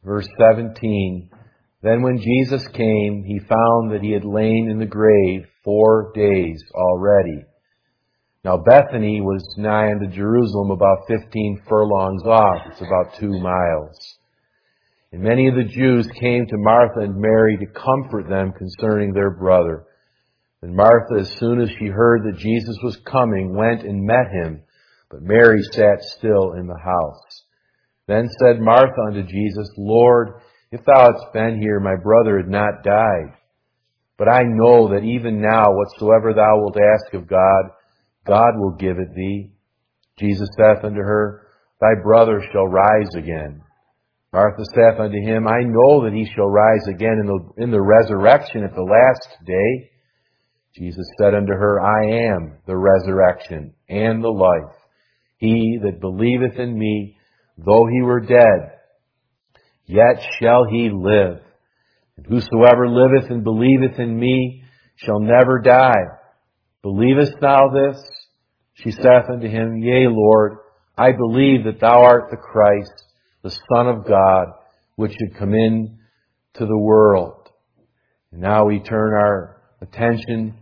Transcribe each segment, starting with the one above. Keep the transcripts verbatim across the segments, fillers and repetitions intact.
verse seventeen. Then when Jesus came, he found that he had lain in the grave four days already. Now Bethany was nigh unto Jerusalem, about fifteen furlongs off. It's about two miles. And many of the Jews came to Martha and Mary to comfort them concerning their brother. And Martha, as soon as she heard that Jesus was coming, went and met him. But Mary sat still in the house. Then said Martha unto Jesus, Lord, if thou hadst been here, my brother had not died. But I know that even now, whatsoever thou wilt ask of God, God will give it thee. Jesus saith unto her, Thy brother shall rise again. Martha saith unto him, I know that he shall rise again in the, in the resurrection at the last day. Jesus said unto her, I am the resurrection and the life. He that believeth in me, though he were dead, yet shall he live. And whosoever liveth and believeth in me shall never die. Believest thou this? She saith unto him, Yea, Lord, I believe that thou art the Christ, the Son of God, which should come in to the world. And now we turn our attention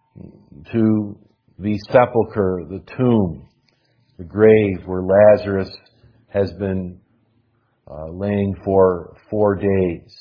to the sepulchre, the tomb, the grave where Lazarus has been uh, laying for four days.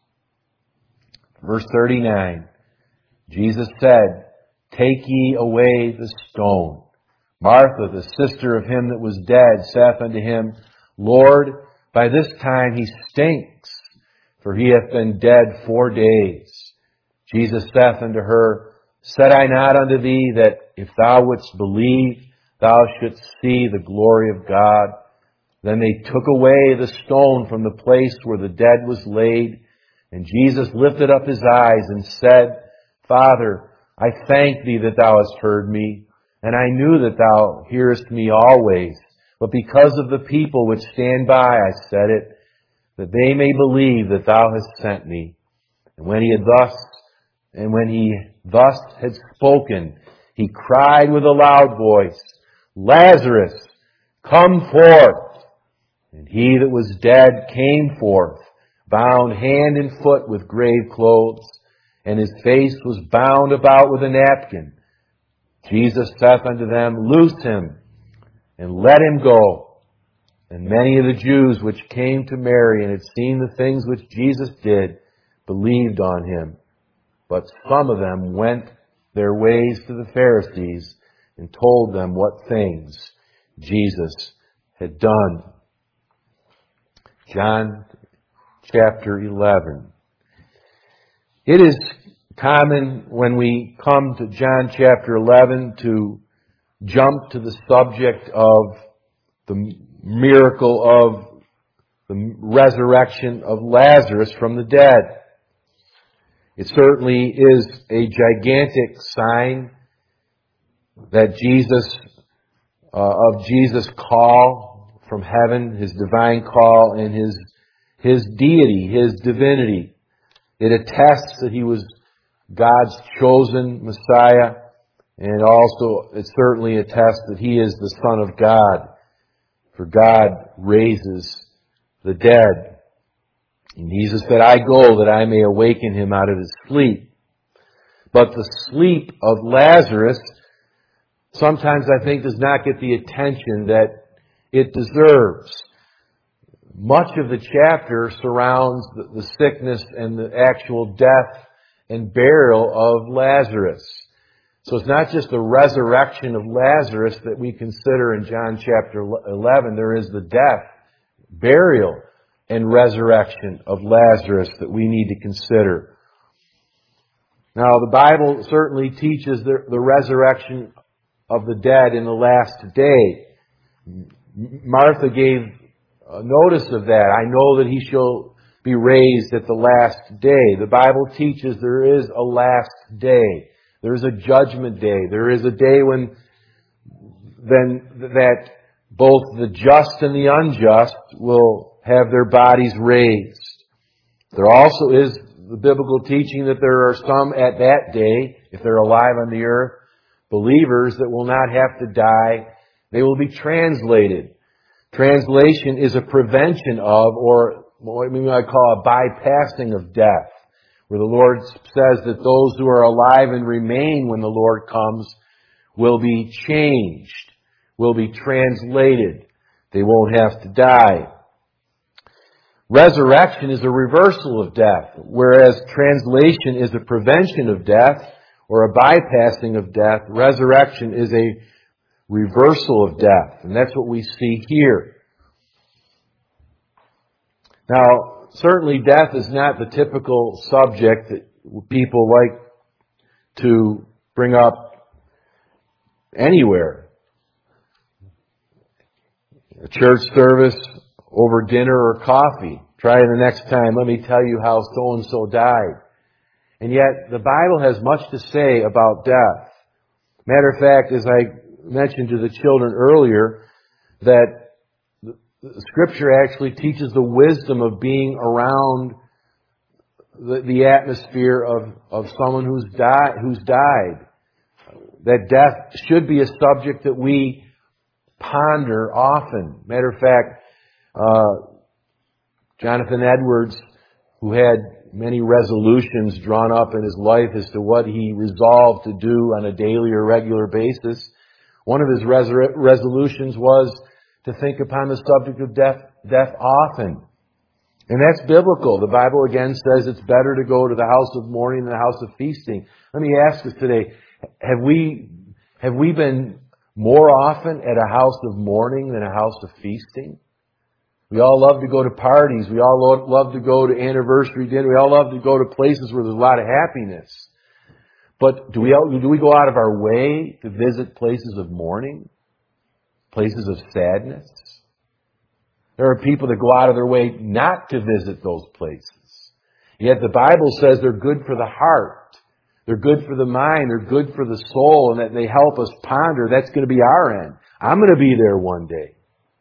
Verse thirty-nine, Jesus said, Take ye away the stone. Martha, the sister of him that was dead, saith unto him, Lord, by this time he stinks, for he hath been dead four days. Jesus saith unto her, Said I not unto thee that if thou wouldst believe, thou shouldst see the glory of God? Then they took away the stone from the place where the dead was laid. And Jesus lifted up his eyes and said, Father, I thank thee that thou hast heard me, and I knew that thou hearest me always. But because of the people which stand by, I said it, that they may believe that thou hast sent me. And when he had thus, and when he thus had spoken, he cried with a loud voice, Lazarus, come forth! And he that was dead came forth, bound hand and foot with grave clothes, and his face was bound about with a napkin. Jesus saith unto them, Loose him, and let him go. And many of the Jews which came to Mary and had seen the things which Jesus did, believed on him. But some of them went their ways to the Pharisees and told them what things Jesus had done. John chapter eleven. It is common when we come to John chapter eleven to jump to the subject of the miracle of the resurrection of Lazarus from the dead. It certainly is a gigantic sign that Jesus, uh, of Jesus' call from heaven, his divine call, and his his deity, his divinity. It attests that he was God's chosen Messiah, and also it certainly attests that he is the Son of God, for God raises the dead. And Jesus said, I go that I may awaken him out of his sleep. But the sleep of Lazarus sometimes I think does not get the attention that it deserves. Much of the chapter surrounds the, the sickness and the actual death and burial of Lazarus. So it's not just the resurrection of Lazarus that we consider in John chapter eleven. There is the death, burial, and resurrection of Lazarus that we need to consider. Now, the Bible certainly teaches the, the resurrection of the dead in the last day. Martha gave notice of that. I know that he shall be raised at the last day. The Bible teaches there is a last day. There is a judgment day. There is a day when then that both the just and the unjust will have their bodies raised. There also is the biblical teaching that there are some at that day, if they're alive on the earth, believers that will not have to die. They will be translated. Translation is a prevention of, or what we might call a bypassing of death, where the Lord says that those who are alive and remain when the Lord comes will be changed, will be translated. They won't have to die. Resurrection is a reversal of death, whereas translation is a prevention of death or a bypassing of death. Resurrection is a reversal of death, and that's what we see here. Now, certainly death is not the typical subject that people like to bring up anywhere. A church service, over dinner or coffee. Try it the next time. Let me tell you how so-and-so died. And yet, the Bible has much to say about death. Matter of fact, as I mentioned to the children earlier, that the Scripture actually teaches the wisdom of being around the, the atmosphere of, of someone who's died, who's died. That death should be a subject that we ponder often. Matter of fact, uh, Jonathan Edwards, who had many resolutions drawn up in his life as to what he resolved to do on a daily or regular basis, one of his resur- resolutions was to think upon the subject of death, death often. And that's biblical. The Bible again says it's better to go to the house of mourning than the house of feasting. Let me ask us today, have we, have we been more often at a house of mourning than a house of feasting? We all love to go to parties. We all love to go to anniversary dinner. We all love to go to places where there's a lot of happiness. But do we, do we go out of our way to visit places of mourning? Places of sadness? There are people that go out of their way not to visit those places. Yet the Bible says they're good for the heart. They're good for the mind. They're good for the soul, and that they help us ponder. That's going to be our end. I'm going to be there one day.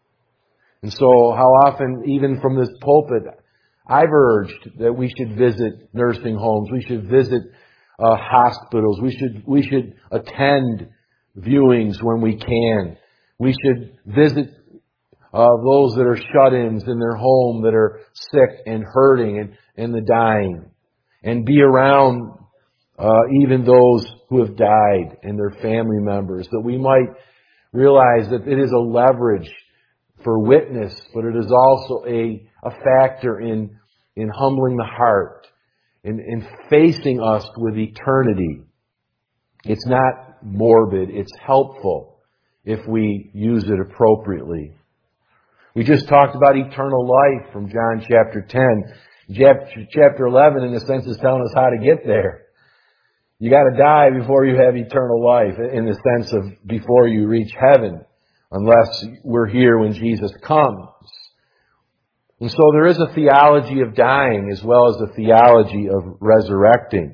And so how often, even from this pulpit, I've urged that we should visit nursing homes. We should visit uh, hospitals. We should, we should attend viewings when we can. We should visit uh, those that are shut-ins in their home, that are sick and hurting and, and the dying. And be around uh, even those who have died and their family members, that we might realize that it is a leverage for witness, but it is also a, a factor in, in humbling the heart, in, in facing us with eternity. It's not morbid, it's helpful if we use it appropriately. We just talked about eternal life from John chapter ten. Chapter eleven, in a sense, is telling us how to get there. You got to die before you have eternal life, in the sense of before you reach heaven, unless we're here when Jesus comes. And so there is a theology of dying as well as a theology of resurrecting.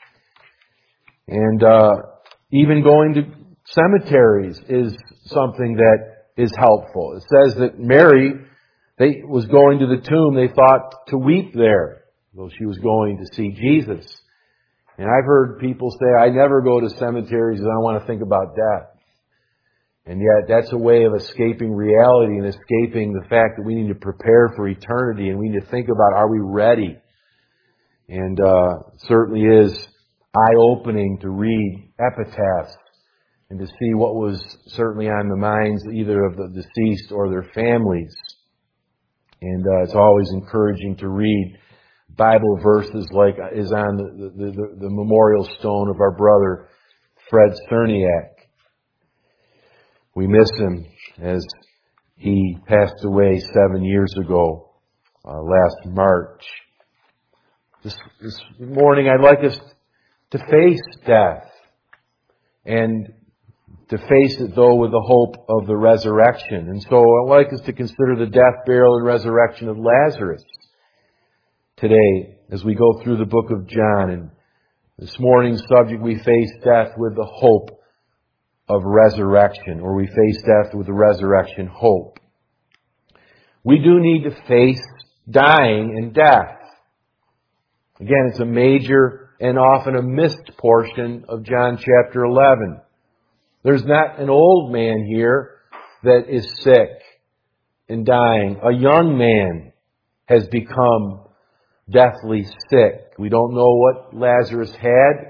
And uh, even going to cemeteries is something that is helpful. It says that Mary, they was going to the tomb, they thought to weep there, though she was going to see Jesus. And I've heard people say, I never go to cemeteries because I don't want to think about death. And yet that's a way of escaping reality and escaping the fact that we need to prepare for eternity, and we need to think about, are we ready? And uh certainly is eye-opening to read epitaphs and to see what was certainly on the minds either of the deceased or their families. And uh, it's always encouraging to read Bible verses like is on the, the, the, the memorial stone of our brother Fred Cerniak. We miss him as he passed away seven years ago, uh, last March. This, this morning I'd like us to face death, and to face it though with the hope of the resurrection. And so I'd like us to consider the death, burial, and resurrection of Lazarus today as we go through the book of John. And this morning's subject, we face death with the hope of resurrection, or we face death with the resurrection hope. We do need to face dying and death. Again, it's a major and often a missed portion of John chapter eleven. There's not an old man here that is sick and dying. A young man has become deathly sick. We don't know what Lazarus had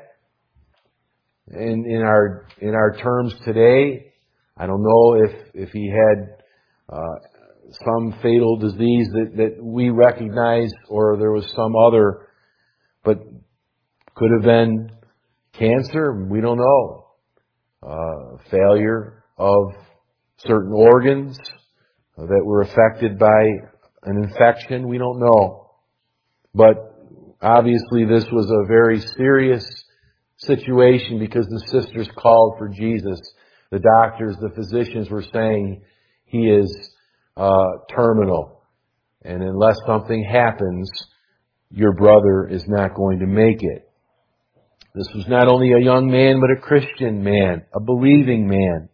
in, in our in our terms today. I don't know if, if he had uh, some fatal disease that, that we recognize, or there was some other, but could have been cancer. We don't know. Uh, failure of certain organs that were affected by an infection. We don't know. But obviously this was a very serious situation because the sisters called for Jesus. The doctors, the physicians were saying he is uh, terminal. And unless something happens, your brother is not going to make it. This was not only a young man, but a Christian man, a believing man.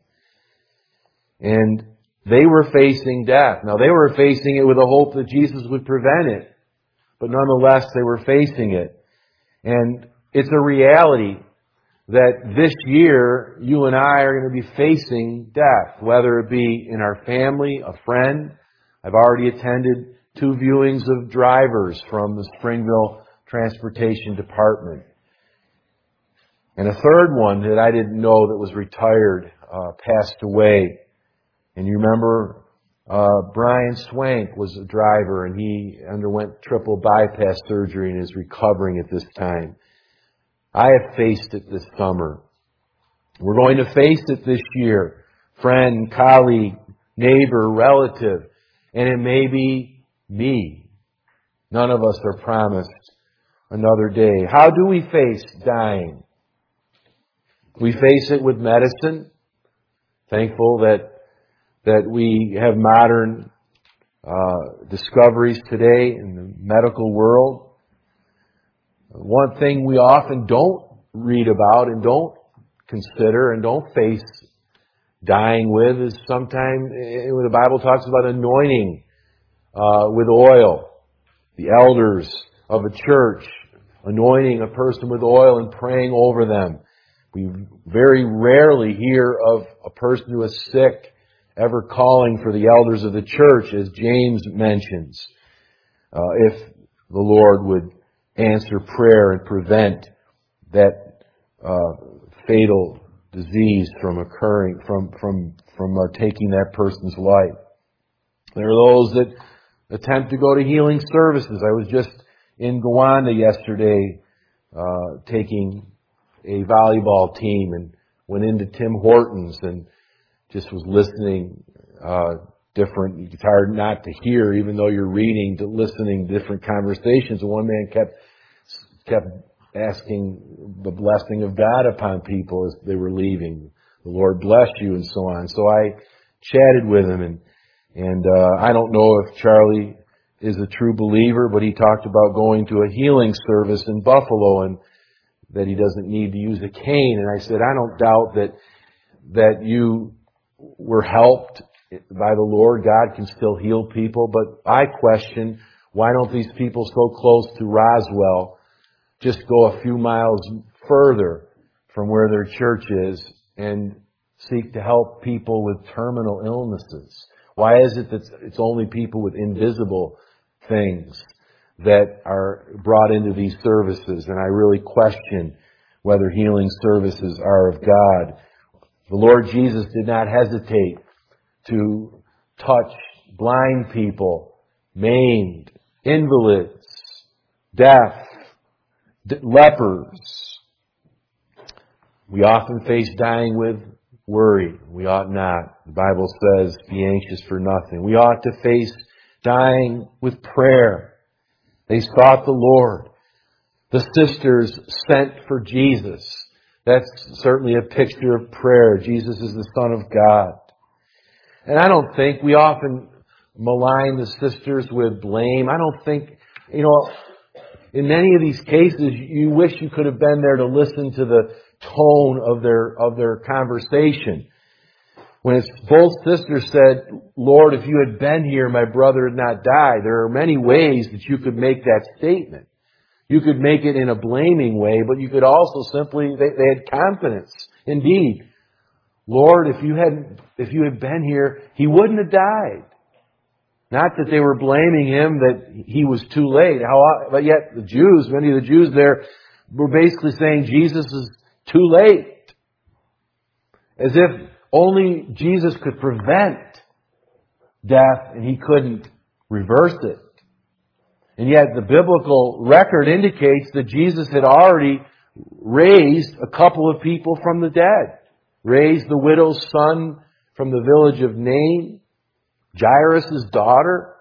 And they were facing death. Now, they were facing it with the hope that Jesus would prevent it. But nonetheless, they were facing it. And it's a reality that this year, you and I are going to be facing death, whether it be in our family, a friend. I've already attended two viewings of drivers from the Springville Transportation Department. And a third one that I didn't know that was retired, uh, passed away. And you remember, uh, Brian Swank was a driver and he underwent triple bypass surgery and is recovering at this time. I have faced it this summer. We're going to face it this year. Friend, colleague, neighbor, relative. And it may be me. None of us are promised another day. How do we face dying? We face it with medicine. Thankful that that we have modern uh, discoveries today in the medical world. One thing we often don't read about and don't consider and don't face dying with is sometimes when the Bible talks about anointing uh, with oil. The elders of a church anointing a person with oil and praying over them. We very rarely hear of a person who is sick ever calling for the elders of the church, as James mentions, uh, if the Lord would answer prayer and prevent that uh, fatal disease from occurring, from from from uh, taking that person's life. There are those that attempt to go to healing services. I was just in Gowanda yesterday, uh, taking a volleyball team and went into Tim Hortons and just was listening, uh, different, it's hard not to hear even though you're reading, to listening to different conversations. And one man kept, kept asking the blessing of God upon people as they were leaving. The Lord bless you and so on. So I chatted with him and, and, uh, I don't know if Charlie is a true believer, but he talked about going to a healing service in Buffalo and that he doesn't need to use a cane. And I said, I don't doubt that, that you were helped by the Lord. God can still heal people. But I question, why don't these people so close to Roswell just go a few miles further from where their church is and seek to help people with terminal illnesses? Why is it that it's only people with invisible things that are brought into these services? And I really question whether healing services are of God. The Lord Jesus did not hesitate to touch blind people, maimed, invalids, deaf, lepers. We often face dying with worry. We ought not. The Bible says, be anxious for nothing. We ought to face dying with prayer. They sought the Lord. The sisters sent for Jesus. That's certainly a picture of prayer. Jesus is the Son of God. And I don't think, we often malign the sisters with blame. I don't think, you know, in many of these cases, you wish you could have been there to listen to the tone of their, of their conversation. When it's, both sisters said, Lord, if you had been here, my brother had not died. There are many ways that you could make that statement. You could make it in a blaming way, but you could also simply, they, they had confidence. Indeed, Lord, if you had, if you had been here, he wouldn't have died. Not that they were blaming him that he was too late. How, but yet the Jews, many of the Jews there, were basically saying Jesus is too late. As if only Jesus could prevent death and he couldn't reverse it. And yet the biblical record indicates that Jesus had already raised a couple of people from the dead. Raised the widow's son from the village of Nain, Jairus' daughter.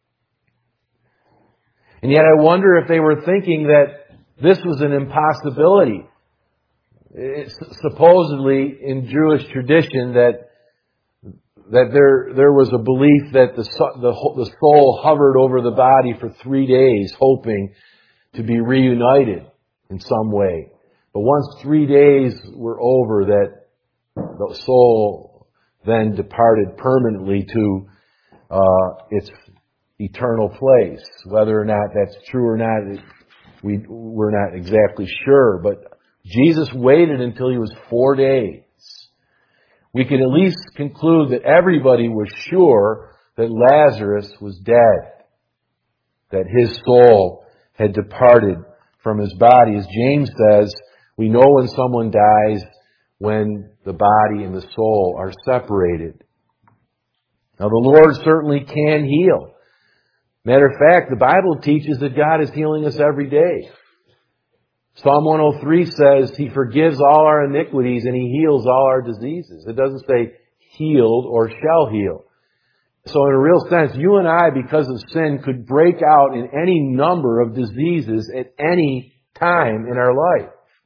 And yet I wonder if they were thinking that this was an impossibility. It's supposedly in Jewish tradition that that there there was a belief that the the the soul hovered over the body for three days, hoping to be reunited in some way. But once three days were over, that the soul then departed permanently to uh, its eternal place. Whether or not that's true or not, we we're not exactly sure. But Jesus waited until he was four days. We can at least conclude that everybody was sure that Lazarus was dead, that his soul had departed from his body. As James says, we know when someone dies when the body and the soul are separated. Now the Lord certainly can heal. Matter of fact, the Bible teaches that God is healing us every day. Psalm one oh three says He forgives all our iniquities and He heals all our diseases. It doesn't say healed or shall heal. So in a real sense, you and I, because of sin, could break out in any number of diseases at any time in our life.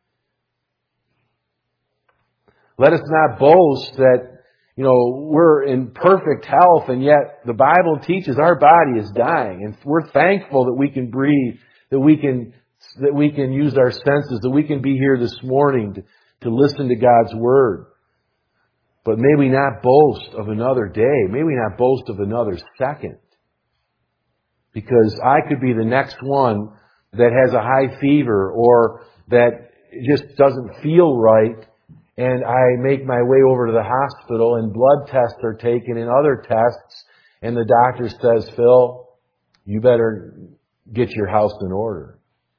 Let us not boast that, you know, we're in perfect health, and yet the Bible teaches our body is dying. And we're thankful that we can breathe, that we can that we can use our senses, that we can be here this morning to, to listen to God's Word. But may we not boast of another day. May we not boast of another second. Because I could be the next one that has a high fever or that just doesn't feel right, and I make my way over to the hospital and blood tests are taken and other tests, and the doctor says, Phil, you better get your house in order.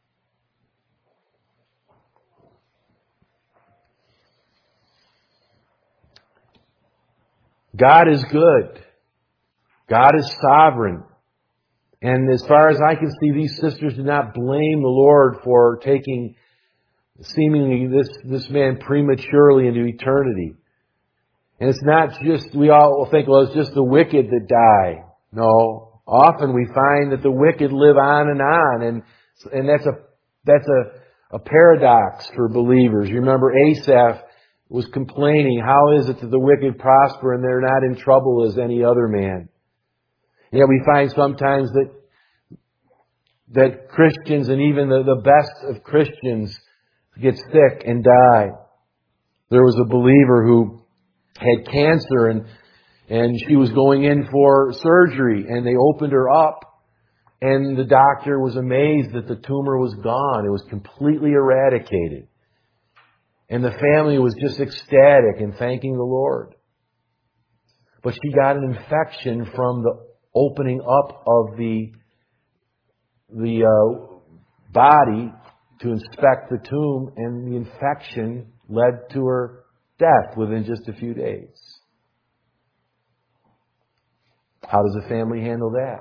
God is good. God is sovereign. And as far as I can see, these sisters did not blame the Lord for taking seemingly this, this man prematurely into eternity. And it's not just, we all think, well, it's just the wicked that die. No. Often we find that the wicked live on and on. And, and that's a, that's a, a paradox for believers. You remember Asaph was complaining, how is it that the wicked prosper and they're not in trouble as any other man? Yet we find sometimes that that Christians and even the, the best of Christians get sick and die. There was a believer who had cancer and and she was going in for surgery, and they opened her up, and the doctor was amazed that the tumor was gone. It was completely eradicated. And the family was just ecstatic and thanking the Lord. But she got an infection from the opening up of the the uh, body to inspect the tomb, and the infection led to her death within just a few days. How does a family handle that?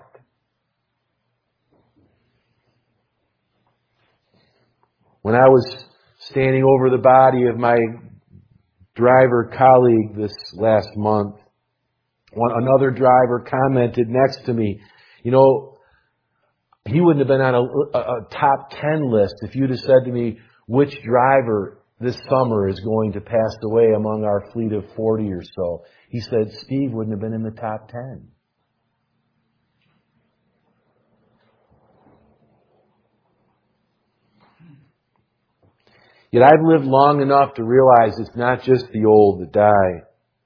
When I was standing over the body of my driver colleague this last month, one, another driver commented next to me, you know, he wouldn't have been on a, a, a top ten list if you'd have said to me, which driver this summer is going to pass away among our fleet of forty or so. He said, Steve wouldn't have been in the top ten. Yet I've lived long enough to realize it's not just the old that die.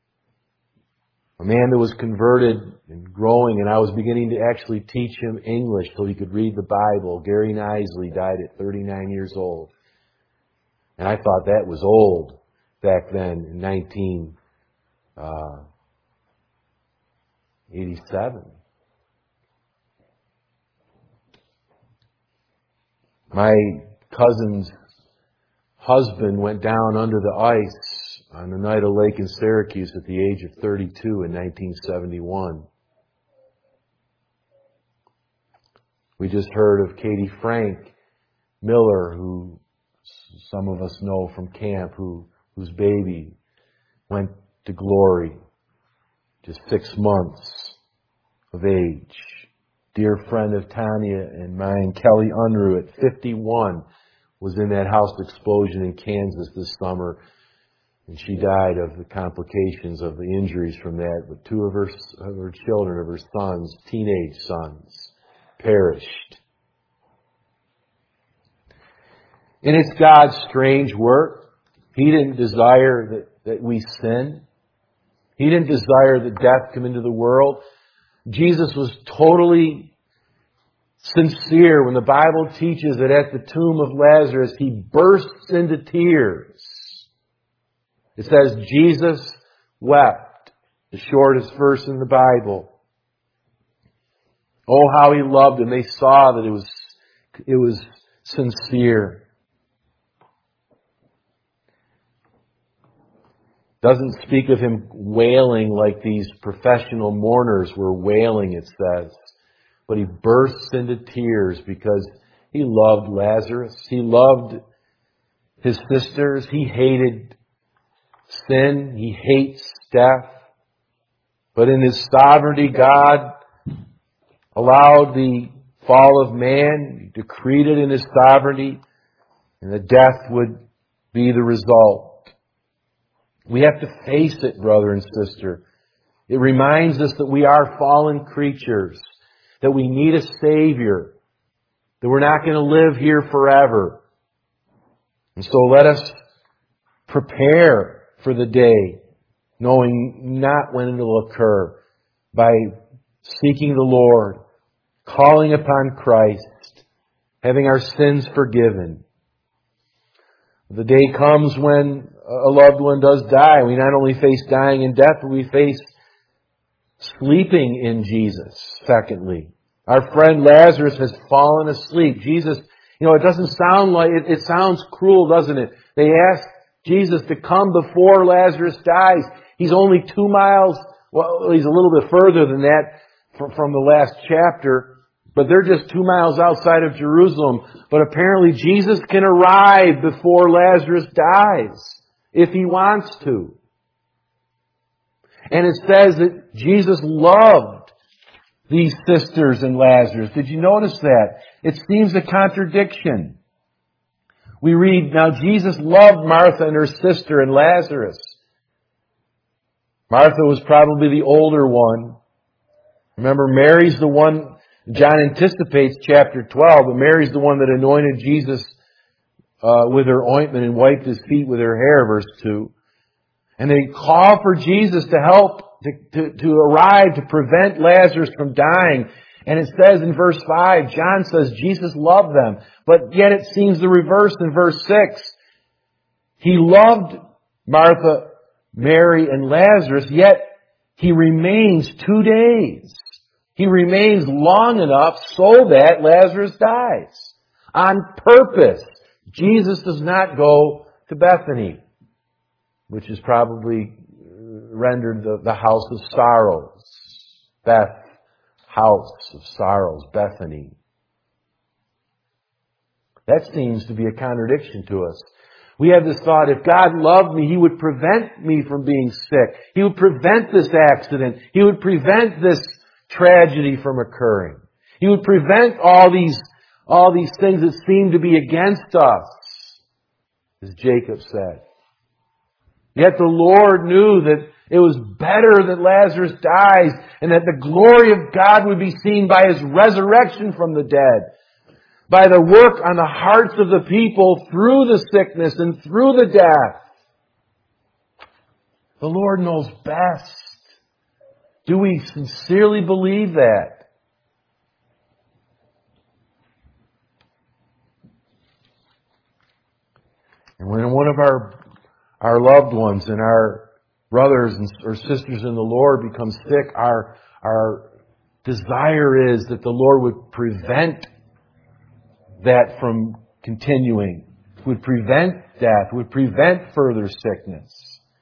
A man that was converted and growing, and I was beginning to actually teach him English so he could read the Bible. Gary Knisley died at thirty-nine years old. And I thought that was old back then in nineteen eighty-seven. My cousin's husband went down under the ice on the night of lake in Syracuse at the age of thirty-two in nineteen seventy-one. We just heard of Katie Frank Miller, who some of us know from camp, who whose baby went to glory, just six months of age. Dear friend of Tanya and mine, Kelly Unruh, at fifty-one, was in that house explosion in Kansas this summer, and she died of the complications of the injuries from that. But two of her, of her children, of her sons, teenage sons, perished. And it's God's strange work. He didn't desire that, that we sin. He didn't desire that death come into the world. Jesus was totally sincere when the Bible teaches that at the tomb of Lazarus, He bursts into tears. It says Jesus wept, the shortest verse in the Bible. Oh, how He loved him. They saw that it was, it was sincere. Doesn't speak of Him wailing like these professional mourners were wailing, it says. But He bursts into tears because He loved Lazarus. He loved His sisters. He hated sin. He hates death. But in His sovereignty, God allowed the fall of man. He decreed it in His sovereignty, and that death would be the result. We have to face it, brother and sister. It reminds us that we are fallen creatures, that we need a Savior, that we're not going to live here forever. And so let us prepare for the day, knowing not when it will occur, by seeking the Lord, calling upon Christ, having our sins forgiven. The day comes when a loved one does die. We not only face dying and death, but we face sleeping in Jesus, secondly. Our friend Lazarus has fallen asleep. Jesus, you know, it doesn't sound like, it, it sounds cruel, doesn't it? They asked Jesus to come before Lazarus dies. He's only two miles, well, he's a little bit further than that from, from the last chapter. But they're just two miles outside of Jerusalem. But apparently Jesus can arrive before Lazarus dies, if He wants to. And it says that Jesus loved these sisters and Lazarus. Did you notice that? It seems a contradiction. We read, now Jesus loved Martha and her sister and Lazarus. Martha was probably the older one. Remember, Mary's the one, John anticipates chapter twelve, but Mary's the one that anointed Jesus uh, with her ointment and wiped His feet with her hair, verse two. And they call for Jesus to help, to, to, to arrive, to prevent Lazarus from dying. And it says in verse five, John says Jesus loved them. But yet it seems the reverse in verse six. He loved Martha, Mary, and Lazarus, yet He remains two days. He remains long enough so that Lazarus dies. On purpose. Jesus does not go to Bethany, which is probably rendered the, the house of sorrows. Beth, house of sorrows, Bethany. That seems to be a contradiction to us. We have this thought, if God loved me, He would prevent me from being sick. He would prevent this accident. He would prevent this tragedy from occurring. He would prevent all these, all these things that seem to be against us, as Jacob said. Yet the Lord knew that it was better that Lazarus dies and that the glory of God would be seen by His resurrection from the dead, by the work on the hearts of the people through the sickness and through the death. The Lord knows best. Do we sincerely believe that? And when one of our our loved ones and our brothers and or sisters in the Lord becomes sick, our our desire is that the Lord would prevent that from continuing, would prevent death, would prevent further sickness.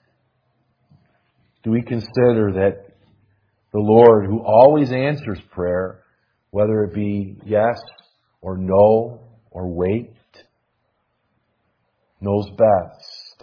Do we consider that the Lord, who always answers prayer, whether it be yes or no or wait, knows best?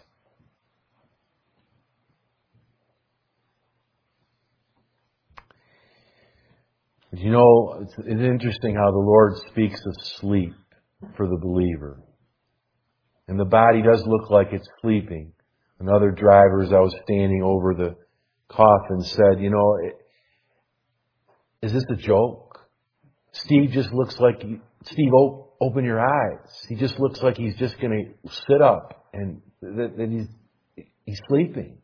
You know, it's, it's interesting how the Lord speaks of sleep for the believer. And the body does look like it's sleeping. Another driver, as I was standing over the coffin, said, you know, is this a joke? Steve just looks like, he, Steve, open your eyes. He just looks like he's just going to sit up and that, that he's, he's sleeping.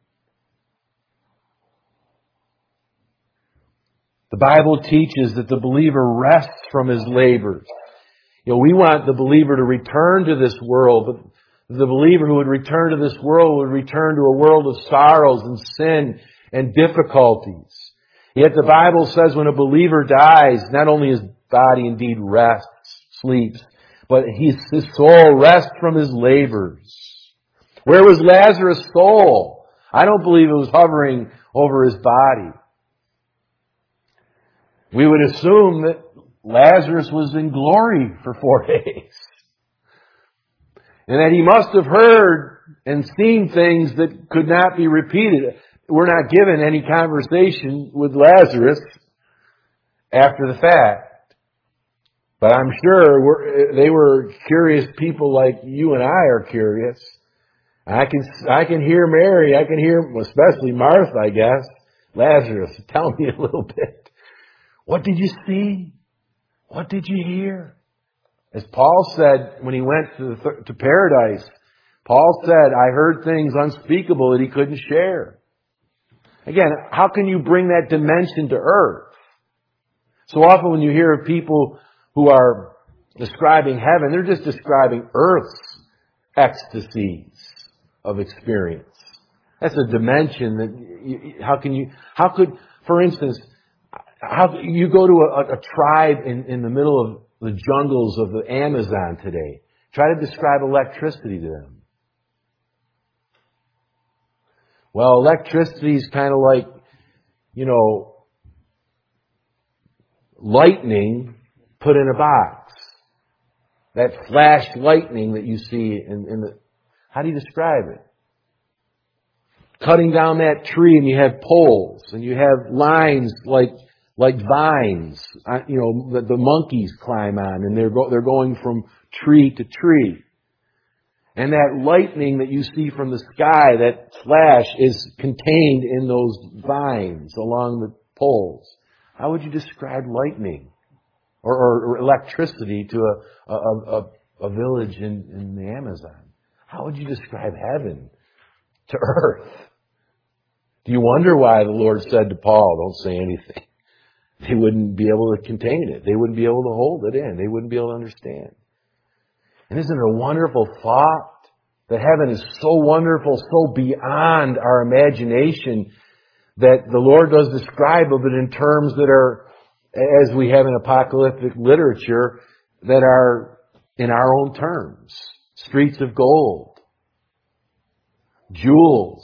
The Bible teaches that the believer rests from his labors. You know, we want the believer to return to this world, but the believer who would return to this world would return to a world of sorrows and sin and difficulties. Yet the Bible says when a believer dies, not only his body indeed rests, sleeps, but his, his soul rests from his labors. Where was Lazarus' soul? I don't believe it was hovering over his body. We would assume that Lazarus was in glory for four days. And that he must have heard and seen things that could not be repeated. We're not given any conversation with Lazarus after the fact. But I'm sure we're, they were curious people like you and I are curious. I can, I can hear Mary, I can hear, especially Martha, I guess. Lazarus, tell me a little bit. What did you see? What did you hear? As Paul said when he went to, the, to paradise, Paul said, I heard things unspeakable that he couldn't share. Again, how can you bring that dimension to earth? So often when you hear of people who are describing heaven, they're just describing earth's ecstasies of experience. That's a dimension that, you, how can you, how could, for instance, how you go to a, a tribe in, in the middle of the jungles of the Amazon today, try to describe electricity to them. Well, electricity is kind of like, you know, lightning put in a box. That flash lightning that you see in, in the, how do you describe it? Cutting down that tree and you have poles and you have lines like like vines, you know, that the monkeys climb on, and they're go, they're going from tree to tree. And that lightning that you see from the sky, that flash, is contained in those vines along the poles. How would you describe lightning or, or, or electricity to a, a, a, a village in, in the Amazon? How would you describe heaven to earth? Do you wonder why the Lord said to Paul, don't say anything? They wouldn't be able to contain it. They wouldn't be able to hold it in. They wouldn't be able to understand. And isn't it a wonderful thought that heaven is so wonderful, so beyond our imagination, that the Lord does describe of it in terms that are, as we have in apocalyptic literature, that are in our own terms. Streets of gold, jewels.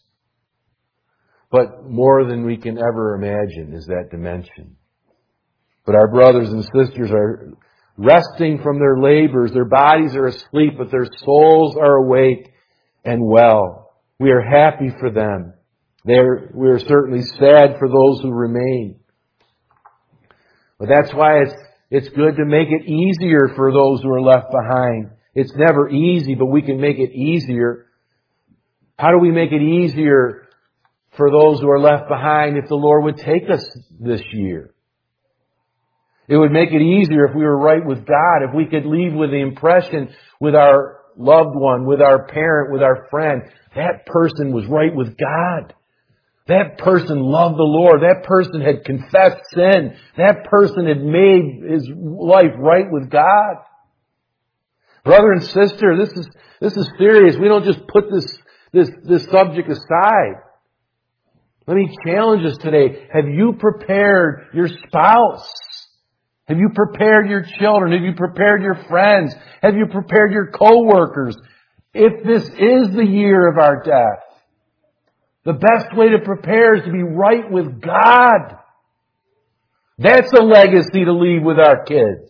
But more than we can ever imagine is that dimension. But our brothers and sisters are resting from their labors. Their bodies are asleep, but their souls are awake and well. We are happy for them. They're, we are certainly sad for those who remain. But that's why it's, it's good to make it easier for those who are left behind. It's never easy, but we can make it easier. How do we make it easier for those who are left behind if the Lord would take us this year? It would make it easier if we were right with God, if we could leave with the impression with our loved one, with our parent, with our friend, that person was right with God. That person loved the Lord. That person had confessed sin. That person had made his life right with God. Brother and sister, this is, this is serious. We don't just put this, this, this subject aside. Let me challenge us today. Have you prepared your spouse Have you prepared your children? Have you prepared your friends? Have you prepared your co-workers? If this is the year of our death, the best way to prepare is to be right with God. That's a legacy to leave with our kids.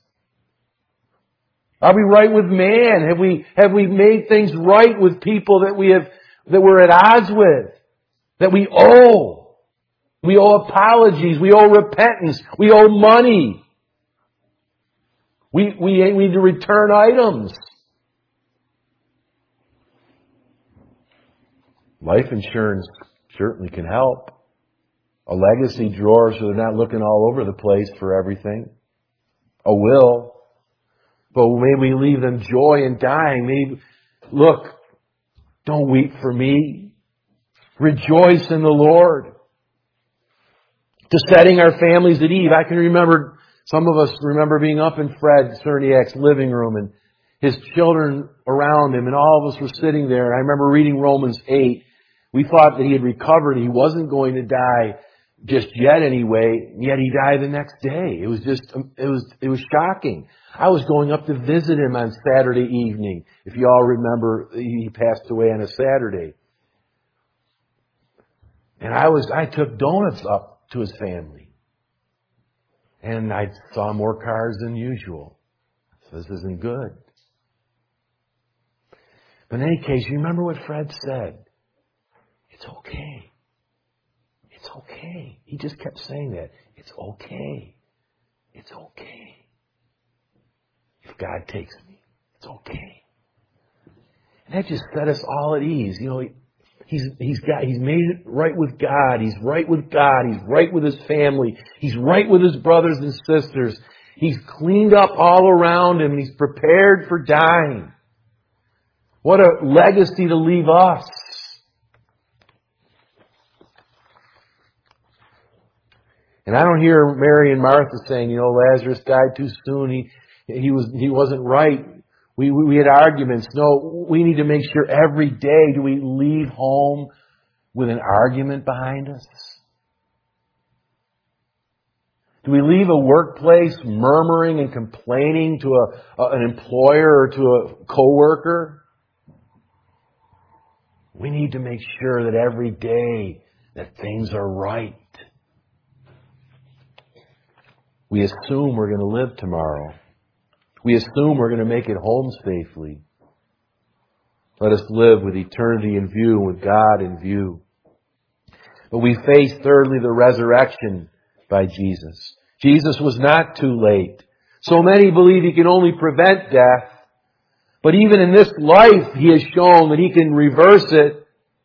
Are we right with man? Have we, have we made things right with people that we have, that we're at odds with? That we owe? We owe apologies. We owe repentance. We owe money. We, we need to return items. Life insurance certainly can help. A legacy drawer so they're not looking all over the place for everything. A will. But maybe we leave them joy in dying. Maybe, look, don't weep for me. Rejoice in the Lord. To setting our families at ease. I can remember, some of us remember being up in Fred Cerniak's living room and his children around him, and all of us were sitting there. I remember reading Romans eight. We thought that he had recovered. He wasn't going to die just yet anyway, yet he died the next day. It was just, it was, it was shocking. I was going up to visit him on Saturday evening. If you all remember, he passed away on a Saturday. And I was, I took donuts up to his family. And I saw more cars than usual. So this isn't good. But in any case, you remember what Fred said? It's okay. It's okay. He just kept saying that. It's okay. It's okay. If God takes me, it's okay. And that just set us all at ease. You know, he's, he's got, he's made it right with God. He's right with God. He's right with his family. He's right with his brothers and sisters. He's cleaned up all around him. He's prepared for dying. What a legacy to leave us. And I don't hear Mary and Martha saying, you know, Lazarus died too soon. He, he was, he wasn't right. We, we, we had arguments. No, we need to make sure every day do we leave home with an argument behind us? Do we leave a workplace murmuring and complaining to a, a, an employer or to a coworker? We need to make sure that every day that things are right. We assume we're going to live tomorrow. We assume we're going to make it home safely. Let us live with eternity in view, with God in view. But we face, thirdly, the resurrection by Jesus. Jesus was not too late. So many believe he can only prevent death. But even in this life, he has shown that he can reverse it.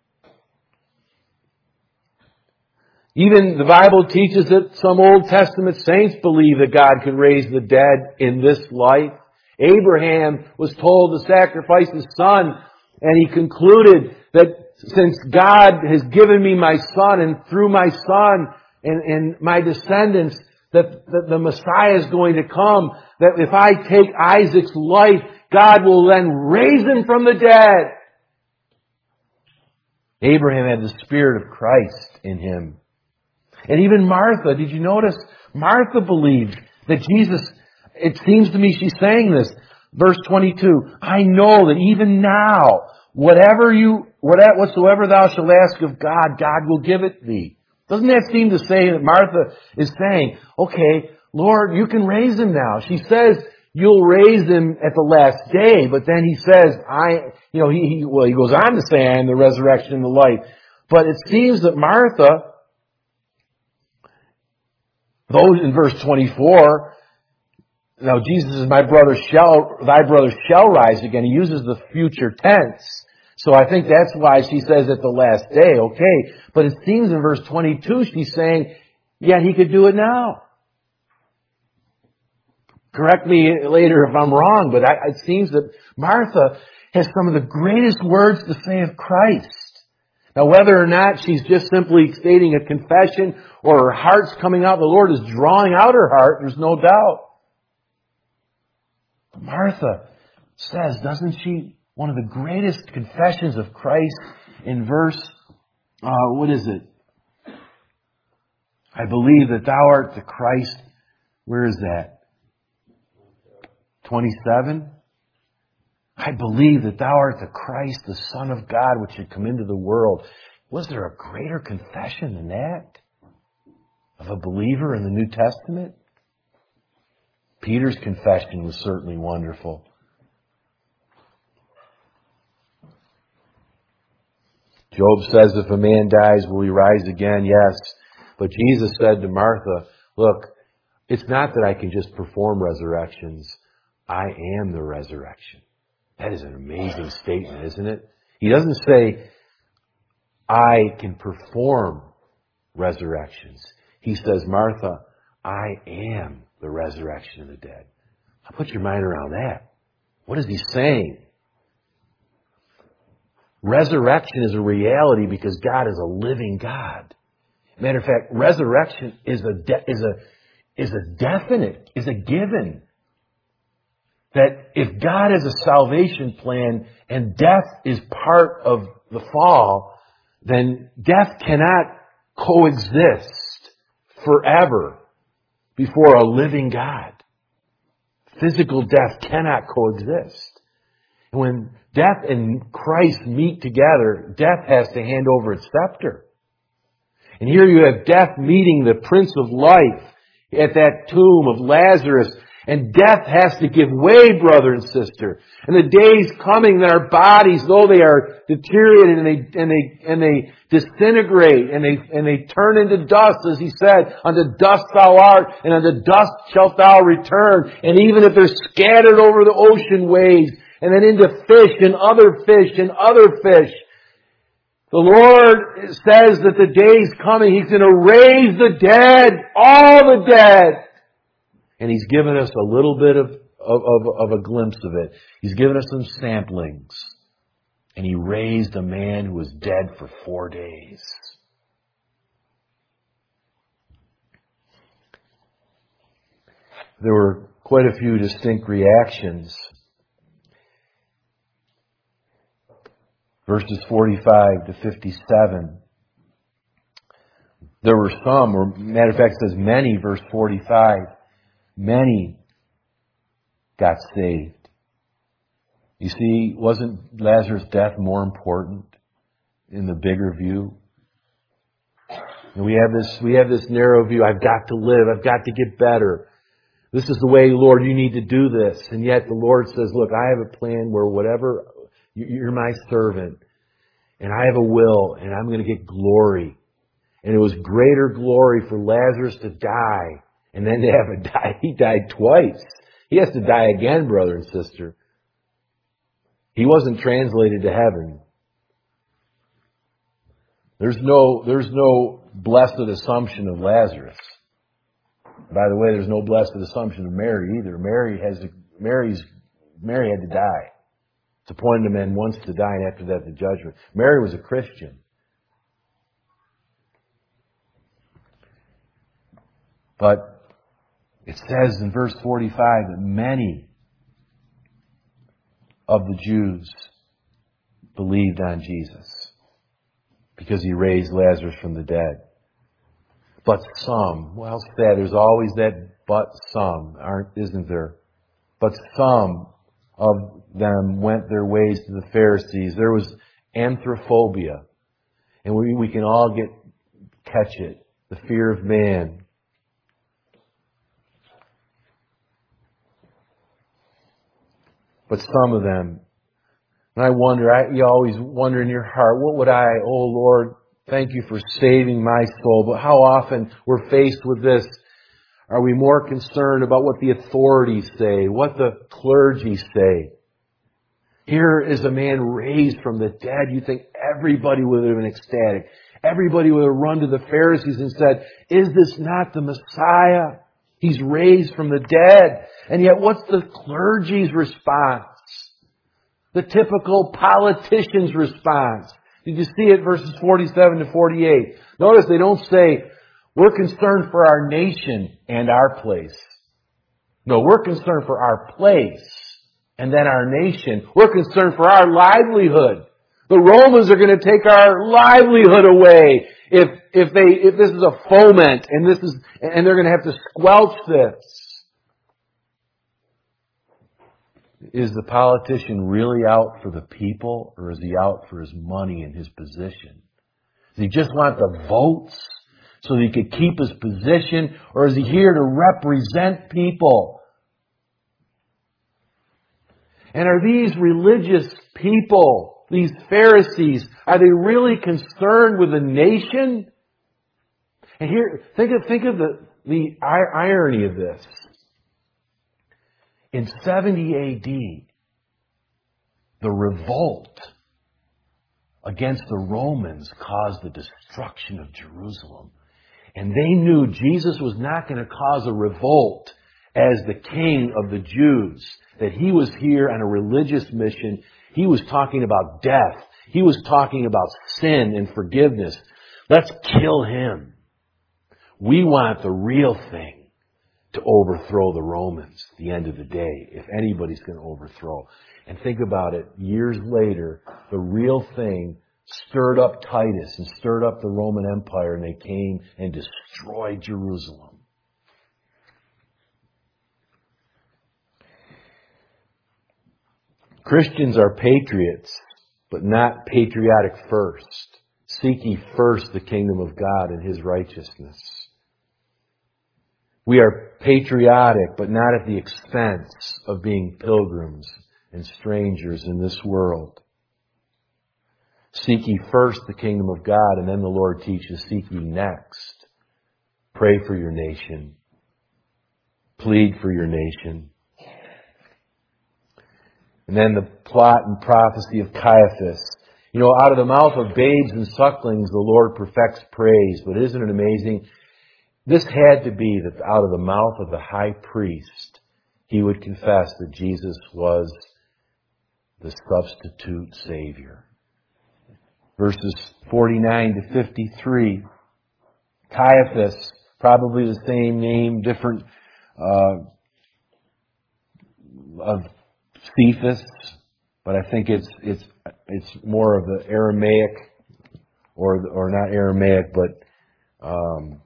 Even the Bible teaches that some Old Testament saints believe that God can raise the dead in this life. Abraham was told to sacrifice his son, and he concluded that since God has given me my son, and through my son and, and my descendants, that, that the Messiah is going to come, that if I take Isaac's life, God will then raise him from the dead. Abraham had the Spirit of Christ in him. And even Martha, did you notice? Martha believed that Jesus, it seems to me she's saying this. Verse twenty-two, I know that even now, whatever you, whatsoever thou shalt ask of God, God will give it thee. Doesn't that seem to say that Martha is saying, okay, Lord, you can raise him now. She says, you'll raise him at the last day, but then he says, I, you know, he, he well, he goes on to say, I am the resurrection and the life. But it seems that Martha, though in verse twenty-four, now Jesus is my brother shall, thy brother shall rise again. He uses the future tense. So I think that's why she says at the last day, okay. But it seems in verse twenty-two she's saying, yeah, he could do it now. Correct me later if I'm wrong, but I, it seems that Martha has some of the greatest words to say of Christ. Now, whether or not she's just simply stating a confession or her heart's coming out, the Lord is drawing out her heart, there's no doubt. But Martha says, doesn't she, one of the greatest confessions of Christ in verse, uh, what is it? I believe that thou art the Christ, Where is that? twenty-seven? I believe that thou art the Christ, the Son of God, which should come into the world. Was there a greater confession than that of a believer in the New Testament? Peter's confession was certainly wonderful. Job says, if a man dies, will he rise again? Yes. But Jesus said to Martha, look, it's not that I can just perform resurrections. I am the resurrection. That is an amazing statement, isn't it? He doesn't say, I can perform resurrections. He says, Martha, I am the resurrection of the dead. I'll put your mind around that. What is he saying? Resurrection is a reality because God is a living God. Matter of fact, resurrection is a de- is a is a definite, is a given. That if God has a salvation plan and death is part of the fall, then death cannot coexist forever before a living God. Physical death cannot coexist. And when death and Christ meet together, death has to hand over its scepter. And here you have death meeting the Prince of Life at that tomb of Lazarus. And death has to give way, brother and sister. And the days coming that our bodies, though they are deteriorated and they, and they, and they disintegrate and they, and they turn into dust, as he said, unto dust thou art and unto dust shalt thou return. And even if they're scattered over the ocean waves and then into fish and other fish and other fish, the Lord says that the days coming, He's going to raise the dead, all the dead. And He's given us a little bit of, of, of, of a glimpse of it. He's given us some samplings. And He raised a man who was dead for four days. There were quite a few distinct reactions. Verses forty-five to fifty-seven. There were some, or matter of fact, it says many, verse forty-five. Many got saved. You see, wasn't Lazarus' death more important in the bigger view? And we have this, we have this narrow view. I've got to live. I've got to get better. This is the way, Lord, you need to do this. And yet the Lord says, look, I have a plan where whatever, you're my servant. And I have a will, and I'm going to get glory. And it was greater glory for Lazarus to die. And then to have a die, he died twice. He has to die again, brother and sister. He wasn't translated to heaven. There's no, there's no blessed assumption of Lazarus. By the way, there's no blessed assumption of Mary either. Mary has, Mary's, Mary had to die. It's appointed to men once to die, and after that the judgment. Mary was a Christian. But it says in verse forty-five that many of the Jews believed on Jesus because He raised Lazarus from the dead. But some, well said, there's always that but some, aren't, isn't there? But some of them went their ways to the Pharisees. There was anthrophobia. And we, we can all get, catch it. The fear of man. But some of them, and I wonder, I, you always wonder in your heart, what would I, oh Lord, thank you for saving my soul. But how often we're faced with this? Are we more concerned about what the authorities say, what the clergy say? Here is a man raised from the dead. You think everybody would have been ecstatic. Everybody would have run to the Pharisees and said, is this not the Messiah? He's raised from the dead. And yet what's the clergy's response? The typical politician's response. Did you see it? Verses forty-seven to forty-eight. Notice they don't say, we're concerned for our nation and our place. No, we're concerned for our place and then our nation. We're concerned for our livelihood. The Romans are going to take our livelihood away if, if they, if this is a foment and this is, and they're going to have to squelch this. Is the politician really out for the people, or is he out for his money and his position? Does he just want the votes so that he could keep his position, or is he here to represent people? And are these religious people, these Pharisees, are they really concerned with the nation? And here, think of, think of the, the irony of this. In seventy A D, the revolt against the Romans caused the destruction of Jerusalem. And they knew Jesus was not going to cause a revolt as the king of the Jews, that he was here on a religious mission. He was talking about death. He was talking about sin and forgiveness. Let's kill him. We want the real thing to overthrow the Romans at the end of the day, if anybody's going to overthrow. And think about it, years later, the real thing stirred up Titus and stirred up the Roman Empire, and they came and destroyed Jerusalem. Christians are patriots, but not patriotic first. Seek ye first the kingdom of God and His righteousness. We are patriotic, but not at the expense of being pilgrims and strangers in this world. Seek ye first the kingdom of God, and then the Lord teaches, seek ye next. Pray for your nation. Plead for your nation. And then the plot and prophecy of Caiaphas. You know, out of the mouth of babes and sucklings, the Lord perfects praise. But isn't it amazing? This had to be that out of the mouth of the high priest, he would confess that Jesus was the substitute Savior. Verses forty-nine to fifty-three. Caiaphas, probably the same name, different uh, of Cephas, but I think it's it's it's more of the Aramaic, or or not Aramaic, but um,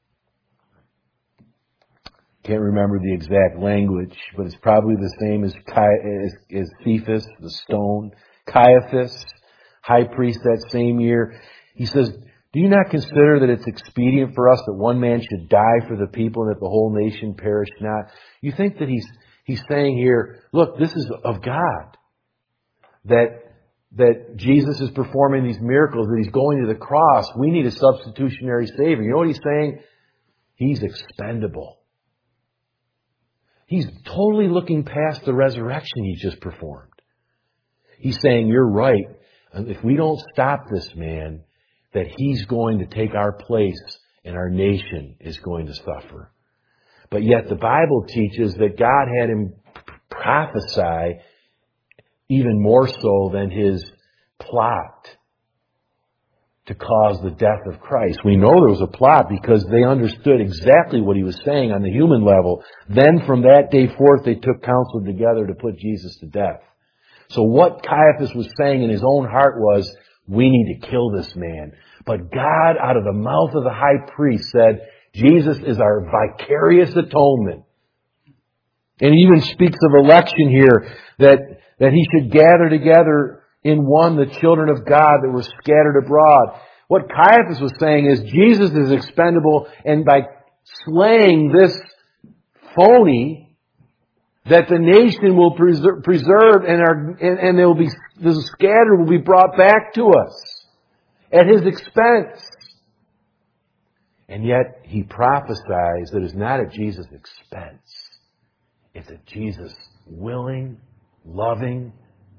can't remember the exact language, but it's probably the same as as, as Cephas, the stone. Caiaphas, high priest that same year, he says, "Do you not consider that it's expedient for us that one man should die for the people and that the whole nation perish not?" You think that he's he's saying here, look, this is of God. That that Jesus is performing these miracles, that He's going to the cross. We need a substitutionary Savior. You know what He's saying? He's expendable. He's totally looking past the resurrection He's just performed. He's saying, you're right. If we don't stop this man, that He's going to take our place and our nation is going to suffer. But yet the Bible teaches that God had Him prophesy even more so than His plot to cause the death of Christ. We know there was a plot because they understood exactly what He was saying on the human level. Then from that day forth, they took counsel together to put Jesus to death. So what Caiaphas was saying in his own heart was, we need to kill this man. But God, out of the mouth of the high priest, said, Jesus is our vicarious atonement. And he even speaks of election here, that, that He should gather together in one the children of God that were scattered abroad. What Caiaphas was saying is Jesus is expendable, and by slaying this phony, that the nation will preserve, preserve and, are, and, and they will be, the scattered will be brought back to us at His expense. And yet He prophesies that it's not at Jesus' expense. It's at Jesus' willing, loving,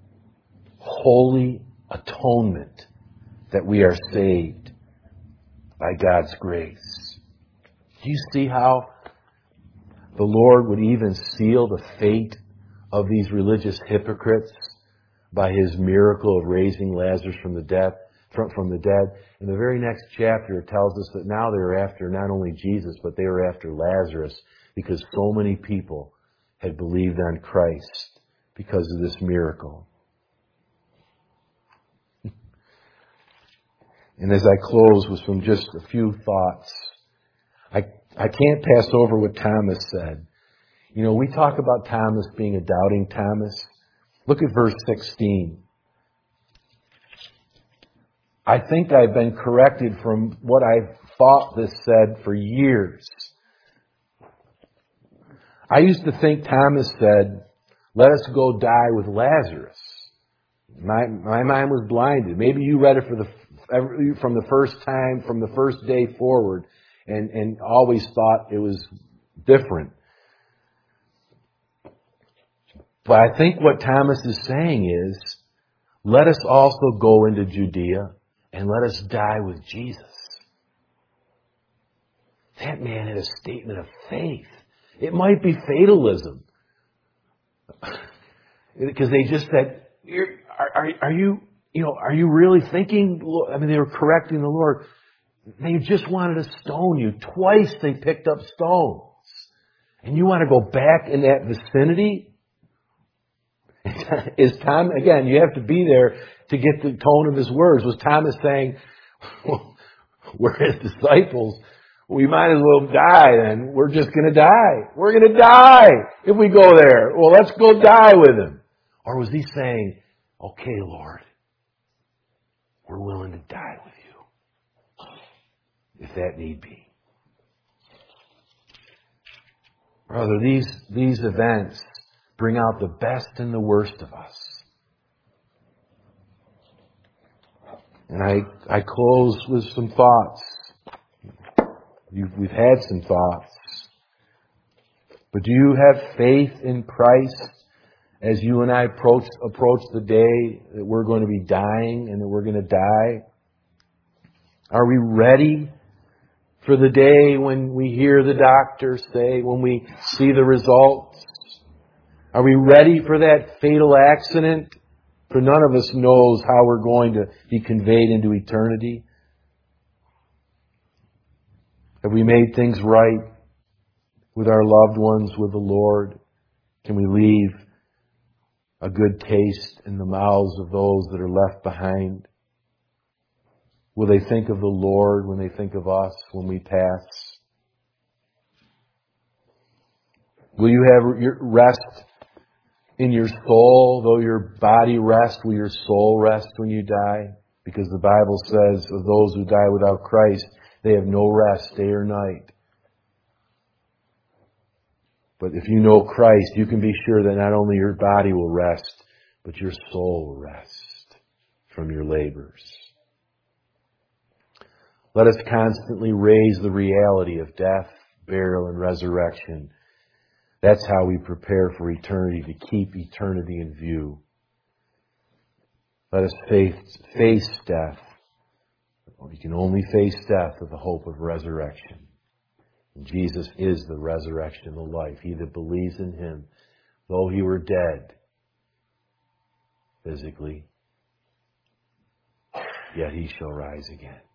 holy atonement that we are saved by God's grace. Do you see how the Lord would even seal the fate of these religious hypocrites by His miracle of raising Lazarus from the dead? From, from the dead. In the very next chapter, it tells us that now they were after not only Jesus, but they were after Lazarus, because so many people had believed on Christ because of this miracle. And as I close with some just a few thoughts, I, I can't pass over what Thomas said. You know, we talk about Thomas being a doubting Thomas. Look at verse sixteen. I think I've been corrected from what I thought this said for years. I used to think Thomas said, let us go die with Lazarus. My, my mind was blinded. Maybe you read it for the, from the first time, from the first day forward, and, and always thought it was different. But I think what Thomas is saying is, let us also go into Judea and let us die with Jesus. That man had a statement of faith. It might be fatalism. Because they just said, are, are, are you, you know, are you really thinking? I mean, they were correcting the Lord. They just wanted to stone you. Twice they picked up stones. And you want to go back in that vicinity? Is Tom, again, you have to be there to get the tone of his words. Was Thomas saying, well, we're his disciples, we might as well die then. We're just going to die. We're going to die if we go there. Well, let's go die with him. Or was he saying, okay, Lord, we're willing to die with you, if that need be. Brother, these, these events bring out the best and the worst of us. And I, I close with some thoughts. You've, we've had some thoughts. But do you have faith in Christ as you and I approach, approach the day that we're going to be dying and that we're going to die? Are we ready for the day when we hear the doctor say, when we see the results? Are we ready for that fatal accident? For none of us knows how we're going to be conveyed into eternity. Have we made things right with our loved ones, with the Lord? Can we leave a good taste in the mouths of those that are left behind? Will they think of the Lord when they think of us when we pass? Will you have your rest in your soul? Though your body rest, will your soul rest when you die? Because the Bible says of those who die without Christ, they have no rest day or night. But if you know Christ, you can be sure that not only your body will rest, but your soul will rest from your labors. Let us constantly raise the reality of death, burial, and resurrection. That's how we prepare for eternity, to keep eternity in view. Let us face, face death. We can only face death with the hope of resurrection. And Jesus is the resurrection and the life. He that believes in Him, though he were dead physically, yet he shall rise again.